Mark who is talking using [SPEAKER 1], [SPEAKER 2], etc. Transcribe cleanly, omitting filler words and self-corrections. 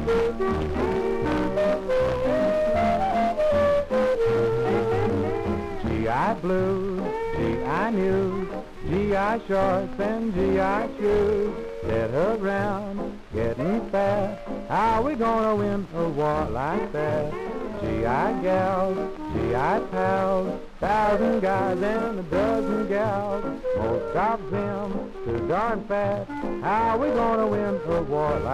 [SPEAKER 1] G.I. Blues, G.I. News, G.I. Shorts and G.I. Shoes. Let her round, getting fast. How we gonna win a war like that? G.I. gals, G.I. pals, 1,000 guys and a dozen gals. Most of them too darn fast. How we gonna win a war like that?